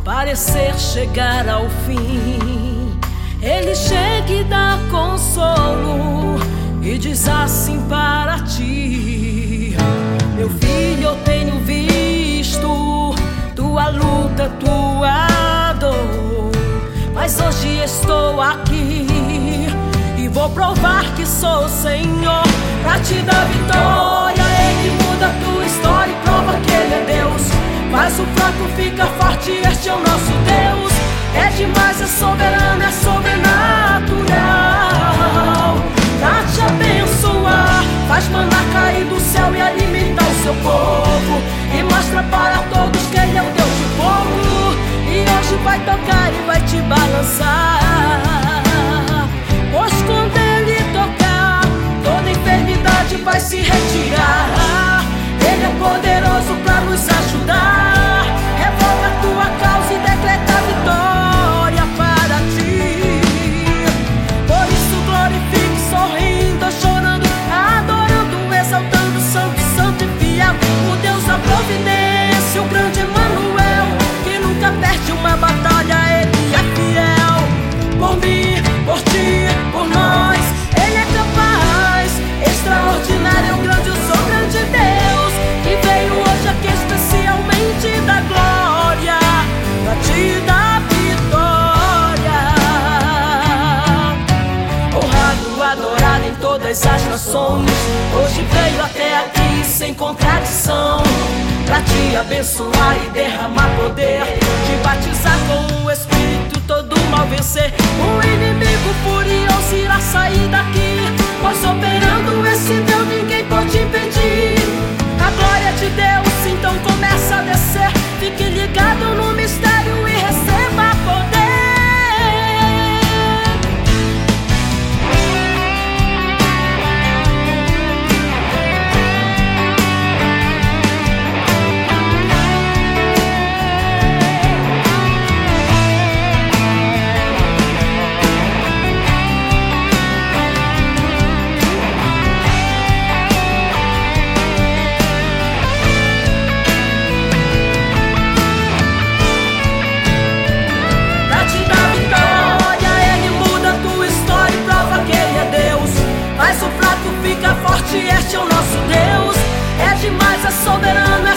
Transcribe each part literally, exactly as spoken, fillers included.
parecer chegar ao fim, Ele chega e dá consolo e diz assim para ti: meu filho, eu tenho visto tua luta, tua dor, mas hoje estou aqui e vou provar que sou o Senhor pra te dar vitória. Ele muda tua história e prova que Ele é Deus. Faz o fraco ficar forte, este é o nosso Deus. É demais, é soberano, é sobrenatural pra te abençoar. Faz maná cair do céu e alimentar o seu povo, e mostra para todos que Ele é o Deus de fogo. E hoje vai tocar e vai te balançar, pois quando Ele tocar, toda enfermidade vai se retirar. Ele é poderoso pra nos ajudar. Revoga a tua causa e decreta a vitória para ti. Por isso glorifique, sorrindo, chorando, adorando, exaltando, santo, santo e fiel, o Deus da providência, o grande Emanuel, que nunca perde uma batalha. Ele é fiel. Por mim, por ti, por nós, Ele é capaz. Extraordinário, o grande, eu sou grande Deus, que veio hoje aqui especialmente da glória pra te dar vitória. Honrado, adorado em todas as nações, hoje veio até aqui sem contradição, pra te abençoar e derramar poder, te batizar com o Espírito, todo mal vencer. O inimigo furioso irá sair daqui, pois operando esse Deus ninguém pode impedir. A glória de Deus então começa a descer. Fique ligado no mistério e receba poder. Fica forte, este é o nosso Deus. É demais, é soberano, é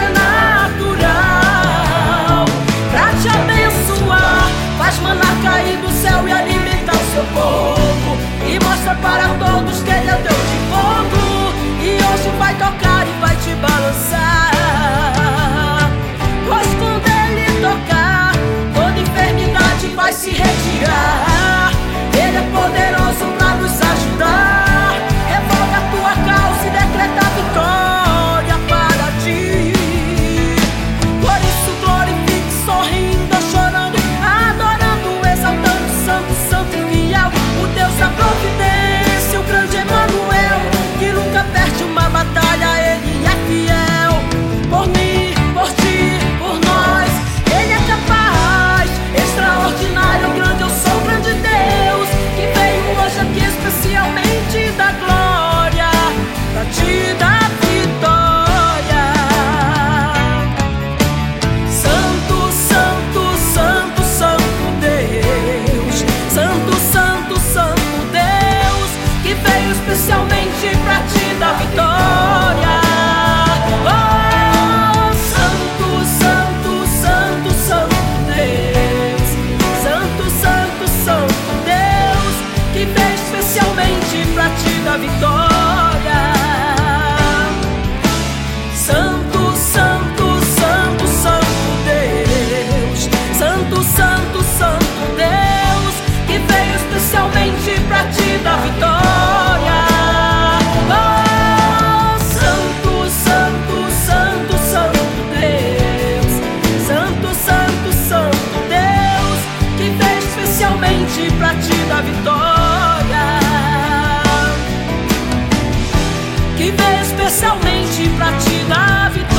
sobrenatural pra te abençoar. Faz maná cair do céu e alimentar o seu povo, e mostra para todos que Ele é Deus de fogo. E hoje vai tocar e vai te balançar, pois quando Ele tocar, toda enfermidade vai se retirar. Ele é poderoso pra nos ajudar. Revoga a tua causa e decreta a vitória para ti. Por isso glorifique, sorrindo, chorando, adorando, exaltando, santo, santo e fiel, o Deus da providência, o grande Emanuel, que nunca perde uma batalha. Ele é fiel. Por mim, por ti, por nós, Ele é capaz. Extraordinário, grande, eu sou o grande Deus, que veio hoje aqui especialmente da glória pra te dar vitória. Santo, santo, santo, santo Deus, santo, santo, santo Deus, que veio especialmente pra te dar vitória. Oh, santo, santo, santo, santo Deus, santo, santo, santo Deus, que veio especialmente pra te dar vitória. Santo, santo, santo, santo Deus, santo, santo, santo Deus, que veio especialmente pra te dar vitória. Oh, santo, santo, santo, santo Deus, santo, santo, santo Deus, que veio especialmente pra te dar vitória, que veio especialmente pra te dar vitória.